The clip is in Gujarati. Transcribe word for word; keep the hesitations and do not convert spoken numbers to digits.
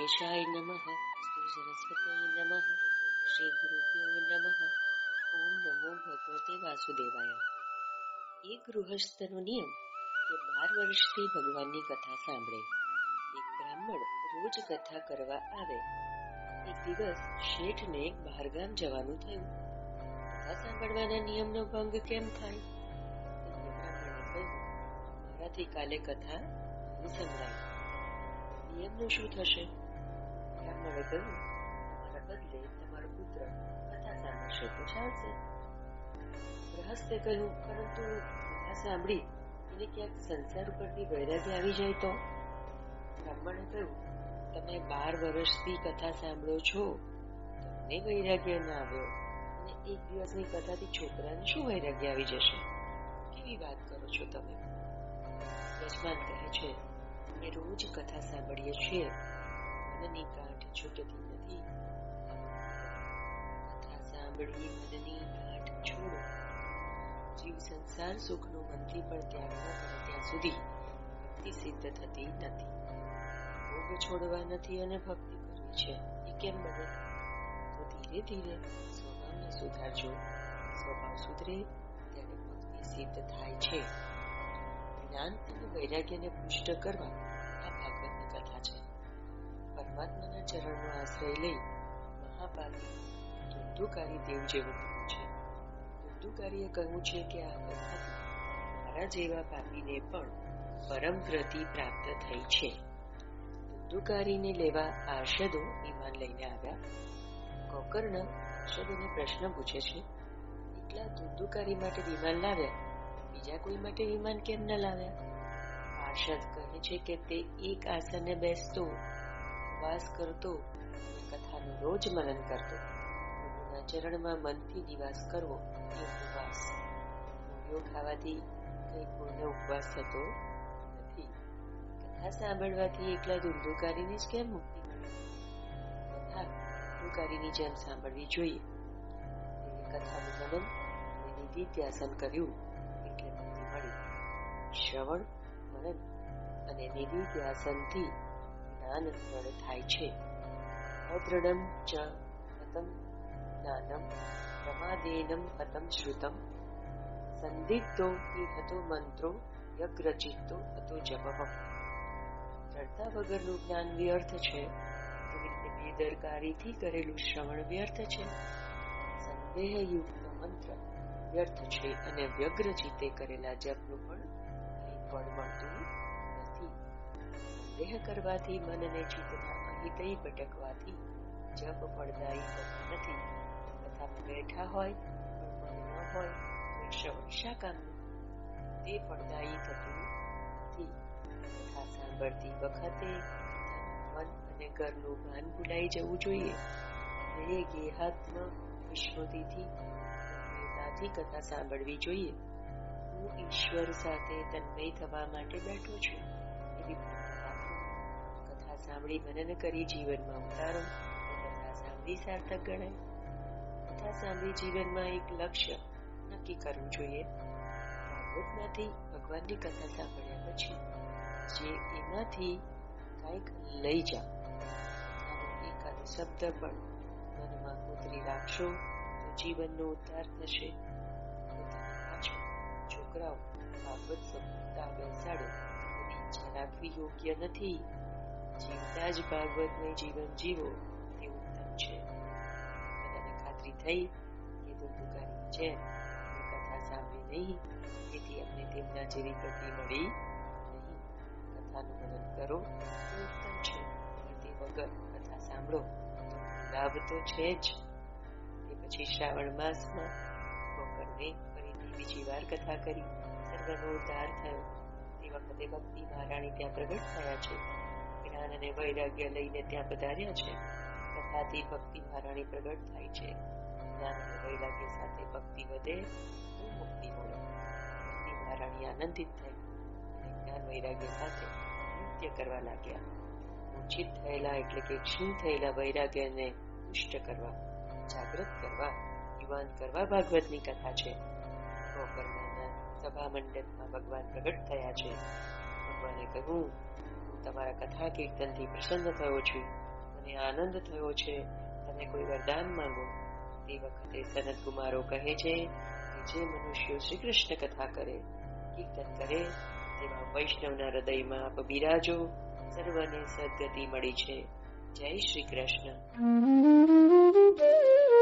ગણેશાય નમઃ. શ્રી સરસ્વતી નમઃ. શ્રી ગુરુભ્યો નમઃ. ઓમ નમો ભગવતે વાસુદેવાય. એક ગૃહસ્થનો નિયમ કે બાર વર્ષથી ભગવાનની કથા સાંભળે. એક બ્રાહ્મણ રોજ કથા કરવા આવે. એક દિવસ શેઠને બહારગામ જવાનું થયું. કથા સાંભળવાના નિયમનો ભંગ કેમ થાય? બ્રાહ્મણે કહ્યું, મારાથી કાલે કથા નહીં સંભળાય. નિયમનું શું થશે? બ્રાહ્મણે કહ્યું, તમારા બદલે તમારો પુત્ર કથા સાંભળશે તો ચાલશે. ગ્રહસ્થે કહ્યું, પરંતુ કથા સાંભળી એને ક્યાંક સંસાર ઉપરથી વૈરાગ્ય આવી જાય તો? બ્રાહ્મણે કહ્યું, તમે બાર વર્ષથી કથા સાંભળો છો, તમને વૈરાગ્ય ના આવ્યો અને એક દિવસની કથાથી છોકરાને શું વૈરાગ્ય આવી જશે? કેવી વાત કરો છો તમે? યજમાન કહે છે, અમે રોજ કથા સાંભળીએ છીએ, મનની ગાંઠ છૂટતી નથી. કથા સાંભળી મનની ગાંઠ છોડો. જીવ સંસાર સુખનું મનથી પણ ત્યાગ ન કરે ત્યાં સુધી ભક્તિ સિદ્ધ થતી નથી. ભોગ છોડવા નથી અને ભક્તિ કરવી છે, એ કેમ બને? તો ધીરે ધીરે સ્વભાવને સુધારજો. સ્વભાવ સુધરે ત્યારે ભક્તિ સિદ્ધ થાય છે. જ્ઞાન અને વૈરાગ્યને પુષ્ટ કરવા આ ભાગવતની કથા છે. પરમાત્માના ચરણનો આશ્રય લઈ મહાપાપી ધુંધુકારી દેવ જેવું થયું છે. ધુંધુકારીએ કહ્યું છે કે આ કથાથી મારા જેવા પાપીને પણ પરમ ગતિ પ્રાપ્ત થઈ છે. ધુંધુકારીને લેવા પાર્ષદો વિમાન લઈને આવ્યા. ગોકર્ણ પાર્ષદોને પ્રશ્ન પૂછે છે, એટલા ધુંધુકારી માટે વિમાન લાવ્યા, બીજા કોઈ માટે વિમાન કેમ ન લાવ્યા? પાર્ષદ કહે છે કે તે એક આસને બેસતો, વાસ કરતો અને કથાનું રોજ મનન કરતો. પ્રભુના ચરણમાં મનથી નિવાસ કરવો એ ઉપવાસ. મૂળીઓ ખાવાથી કઈ પૂર્ણ ઉપવાસ થતો નથી. કથા સાંભળવાથી એકલા ધુંધુકારીને જ કેમ મુક્તિ મળે? કથા ધુંધુકારીની જેમ સાંભળવી જોઈએ. તે કથાનું મનન અને નિધિધ્યાસન કર્યું એટલે મુક્તિ મળી. શ્રવણ, મનન અને નિધિધ્યાસનથી જ્ઞાન દ્રઢ થાય છે. અદ્રઢમ ચ હતમ જ્ઞાનમ પ્રમાદેનમ હતમ શ્રુતમ સંદિગ્ધો હિ હતો મંત્રો યગ્રચિત્તો હતો જપઃ. દ્રઢતા વગરનું જ્ઞાન વ્યર્થ છે. એવી રીતે બેદરકારીથી કરેલું શ્રવણ વ્યર્થ છે. સંદેહયુક્ત મંત્ર વ્યર્થ છે અને વ્યગ્ર ચિત્તે કરેલા જપનું પણ કંઈ ફળ મળતું નથી. સંદેહ કરવાથી મનને ચિત્તમાં અહીં તઈ ભટકવાથી જપ ફળદાયી થતું નથી. કથામાં બેઠા હોય પણ મન ન હોય તો એ શ્રવણ શા કામનું? તે ફળદાયી થતું નથી. કથા સાંભળતી વખતે મન અને ઘરનું ભાન ભૂલાઈ જવું જોઈએ. એ ગેહાત્મ વિસ્મૃતિથી તન્મયતાથી કથા સાંભળવી જોઈએ. હું ઈશ્વર સાથે તન્મય થવા માટે બેઠો છું એવી ભાવના રાખો. કથા સાંભળી મનન કરી જીવનમાં ઉતારો. કથા સાંભળી સાર્થક ગણાય. કથા સાંભળી જીવનમાં એક લક્ષ્ય નક્કી કરવું જોઈએ. ભાગવતમાંથી ભગવાનની કથા સાંભળ્યા પછી જે એમાંથી કંઈક લઈ જાઓ. કથાનો એકાદ શબ્દ પણ મનમાં કોતરી રાખશો તો જીવનનો ઉદ્ધાર થશે. પોતાની પાછળ છોકરાઓ ભાગવત સંપૂર્ણતા બેસાડો એવી ઈચ્છા રાખવી યોગ્ય નથી. જીવતા જ ભાગવતમય જીવન જીવો તે ઉત્તમ છે. બધાને ખાતરી થઈ કે ધુંધુકારીની જેમ કથા સાંભળી નહીં, તેથી અમને તેમના જેવી ગતિ મળી નહીં. કથાનું મનન કરો તો ઉત્તમ છે, પણ તે વગર કથા સાંભળો તો લાભ તો છે જ. તે પછી શ્રાવણ માસમાં ગોકર્ણે ફરીથી બીજી વાર કથા કરી. સર્વનો ઉદ્ધાર થયો. તે વખતે ભક્તિ મહારાણી ત્યાં પ્રગટ થયા છે. જ્ઞાન અને વૈરાગ્ય લઈને ત્યાં પધાર્યા છે. કથાથી ભક્તિ મહારાણી પ્રગટ થાય છે. જ્ઞાન અને વૈરાગ્ય સાથે ભક્તિ વધે તો મુક્તિ મળે. ભક્તિ મહારાણી આનંદિત થઈ અને જ્ઞાન વૈરાગ્ય સાથે નૃત્ય કરવા લાગ્યા. મૂર્છિત થયેલા એટલે કે ક્ષીણ થયેલા વૈરાગ્યને પુષ્ટ કરવા, જાગૃત કરવા, યુવાન કરવા ભાગવતની કથા છે. ગોકર્ણના સભા મંડપમાં ભગવાન પ્રગટ થયા છે. ભગવાને કહ્યું, હું તમારા કથા કીર્તનથી પ્રસન્ન થયો છું. તમને આનંદ થયો છે, તમે કોઈ વરદાન માંગો. તે વખતે સનત કુમારો કહે છે કે જે મનુષ્યો શ્રી કૃષ્ણ કથા કરે, કીર્તન કરે, તેવા વૈષ્ણવના હૃદયમાં આપ બિરાજો. સર્વને સદગતિ મળી છે. જય શ્રી કૃષ્ણ.